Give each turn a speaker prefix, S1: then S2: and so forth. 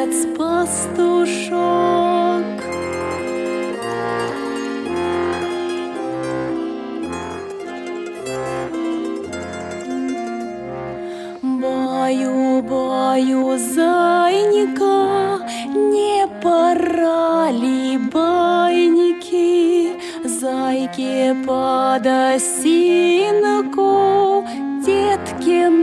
S1: овец-пастушок. Баю-баю, зайника, не пора ли байники зайке под осинку, детке